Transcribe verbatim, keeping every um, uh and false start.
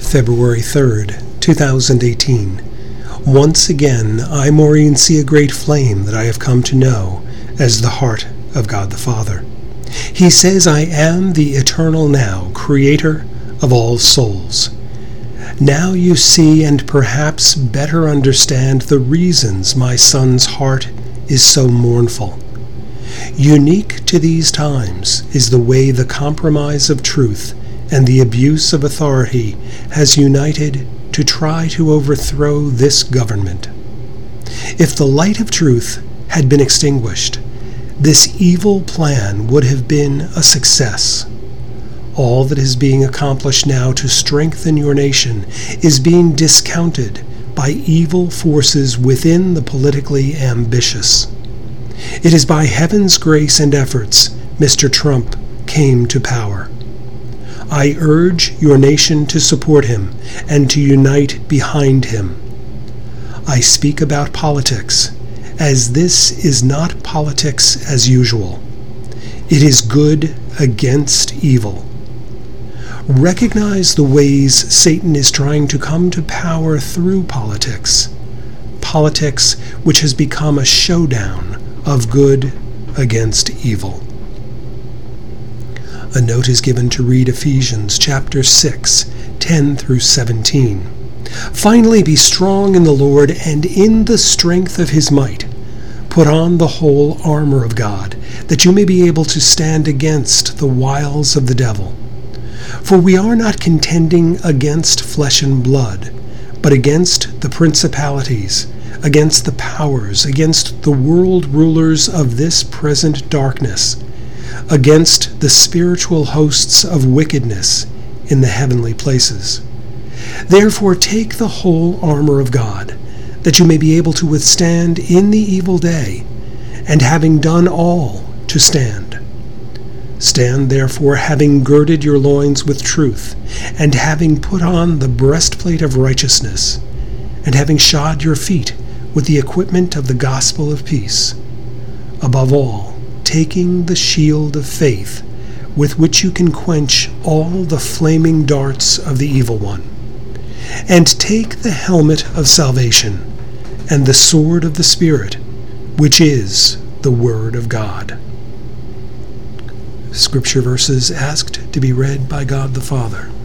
February third, two thousand eighteen. Once again, I, Maureen, see a great flame that I have come to know as the heart of God the Father. He says, I am the eternal now, creator of all souls. Now you see and perhaps better understand the reasons my son's heart is so mournful. Unique to these times is the way the compromise of truth and the abuse of authority has united to try to overthrow this government. If the light of truth had been extinguished, this evil plan would have been a success. All that is being accomplished now to strengthen your nation is being discounted by evil forces within the politically ambitious. It is by heaven's grace and efforts Mister Trump came to power. I urge your nation to support him and to unite behind him. I speak about politics, as this is not politics as usual. It is good against evil. Recognize the ways Satan is trying to come to power through politics, politics which has become a showdown of good against evil. A note is given to read Ephesians chapter six, ten through seventeen. Finally, be strong in the Lord and in the strength of his might. Put on the whole armor of God, that you may be able to stand against the wiles of the devil. For we are not contending against flesh and blood, but against the principalities, against the powers, against the world rulers of this present darkness, against the spiritual hosts of wickedness in the heavenly places. Therefore take the whole armor of God, that you may be able to withstand in the evil day, and having done all, to stand. Stand therefore, having girded your loins with truth, and having put on the breastplate of righteousness, and having shod your feet with the equipment of the gospel of peace. Above all, taking the shield of faith, with which you can quench all the flaming darts of the evil one. And take the helmet of salvation, and the sword of the Spirit, which is the Word of God. Scripture verses asked to be read by God the Father.